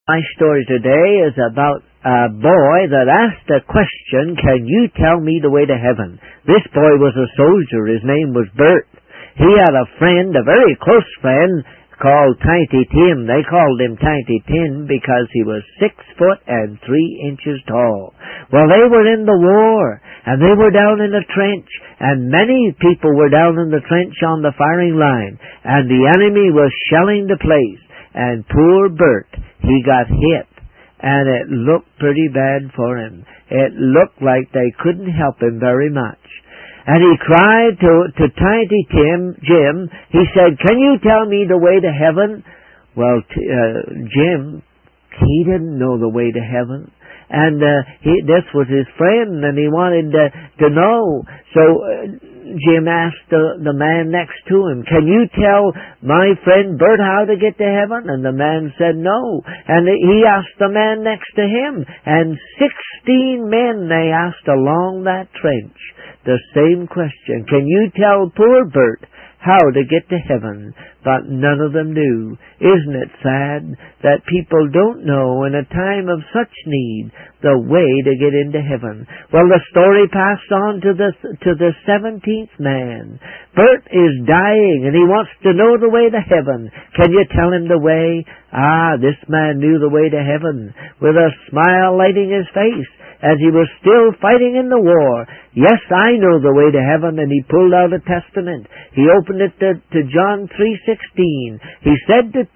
My story today is about a boy that asked a question, can you tell me the way to heaven? This boy was a soldier. His name was Bert. He had a friend, a very close friend, called Tiny Tim. They called him Tiny Tim because he was 6 foot and 3 inches tall. Well, they were in the war, and they were down in a trench, and many people were down in the trench on the firing line, and the enemy was shelling the place. And poor Bert, he got hit, and it looked pretty bad for him. It looked like they couldn't help him very much. And he cried to Tiny Jim. He said, can you tell me the way to heaven? Well, Jim, he didn't know the way to heaven. And this was his friend, and he wanted to know. So Jim asked the man next to him, can you tell my friend Bert how to get to heaven? And the man said no. And he asked the man next to him, and 16 men they asked along that trench the same question. Can you tell poor Bert how to get to heaven? But none of them knew. Isn't it sad that people don't know in a time of such need the way to get into heaven? Well, the story passed on to the 17th man. Bert is dying and he wants to know the way to heaven. Can you tell him the way? This man knew the way to heaven with a smile lighting his face as he was still fighting in the war. Yes, I know the way to heaven. And he pulled out a testament. He opened it to John 3:16. He said to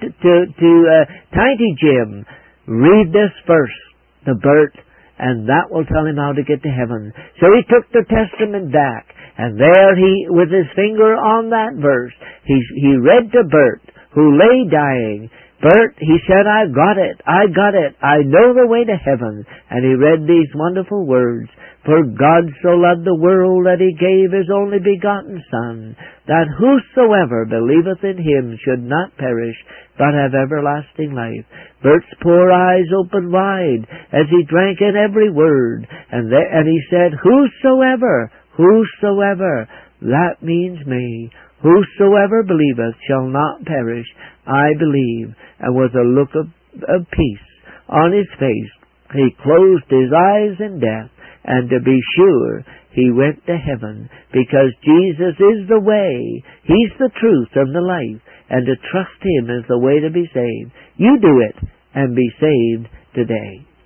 Tiny Jim, read this verse to Bert, and that will tell him how to get to heaven. So he took the testament back, and there he, with his finger on that verse, he read to Bert, who lay dying. Bert, he said, I got it. I know the way to heaven. And he read these wonderful words. For God so loved the world that he gave his only begotten Son, that whosoever believeth in him should not perish, but have everlasting life. Bert's poor eyes opened wide as he drank in every word. And he said, whosoever, that means me. Whosoever believeth shall not perish. I believe. And with a look of peace on his face, he closed his eyes in death. And to be sure, he went to heaven, because Jesus is the way, he's the truth and the life, and to trust him is the way to be saved. You do it and be saved today.